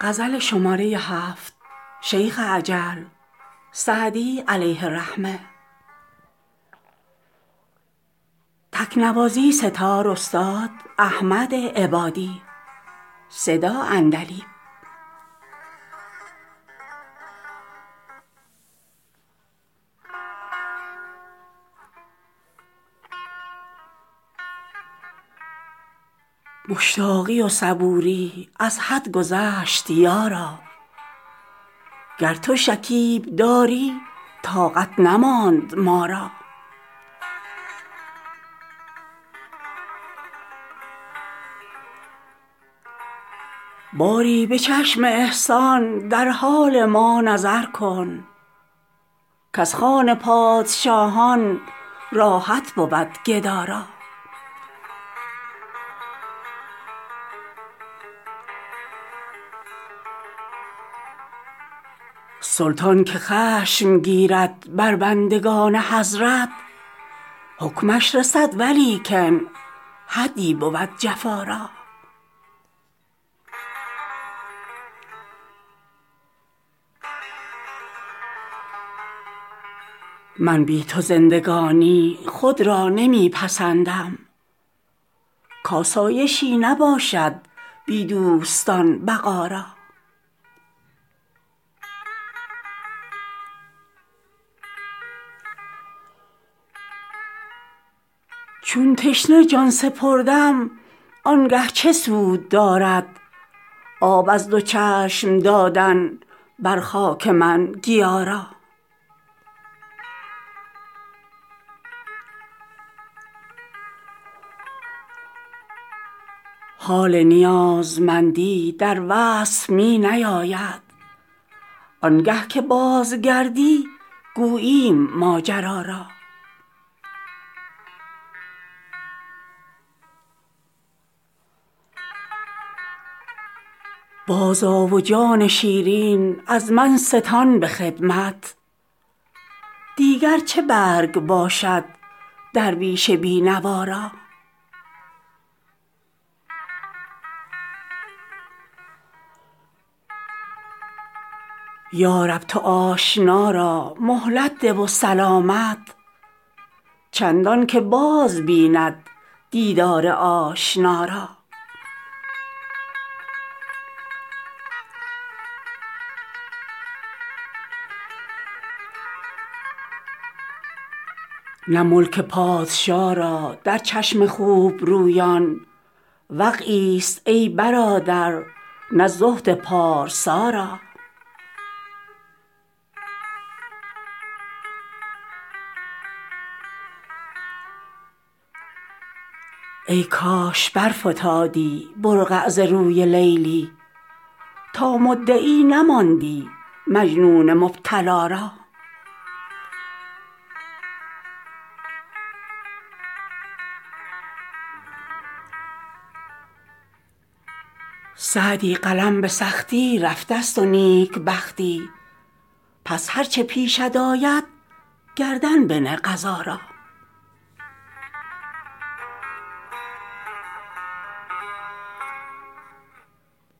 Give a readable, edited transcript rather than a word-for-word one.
شیخ عجل سعدی علیه الرحمه. تکنوازی ستار استاد احمد عبادی. صدا عندلیب. مشتاقی و صبوری از حد گذشت یارا، گر تو شکیب داری طاقت نماند ما را. باری به چشم احسان در حال ما نظر کن، کز خوان پادشاهان راحت بود گدا را. سلطان که خشم گیرد بر بندگان حضرت، حکمش رسد ولیکن حدی بود جفا را. من بی تو زندگانی خود را نمی پسندم، کاسایشی نباشد بی دوستان بقا را. چون تشنه جان سپردم آنگه چه سود دارد، آب از دو چشم دادن بر خاک من گیا را. حال نیازمندی در وصف می نیاید، آنگه که بازگردی گوییم ماجرا را. بازآ و جان شیرین از من ستان به خدمت، دیگر چه برگ باشد درویش بی نوا را. یارب تو آشنا را مهلت ده و سلامت، چندان که باز بیند دیدار آشنا را. نه ملک پادشا را در چشم خوبرویان وقعی است ای برادر، نه زهد پارسا را. ای کاش برفتادی برقع ز روی لیلی، تا مدعی نماندی مجنون مبتلا را. سعدی قلم به سختی رفته ست و نیکبختی، پس هر چه پیشت آید گردن بنه قضا را.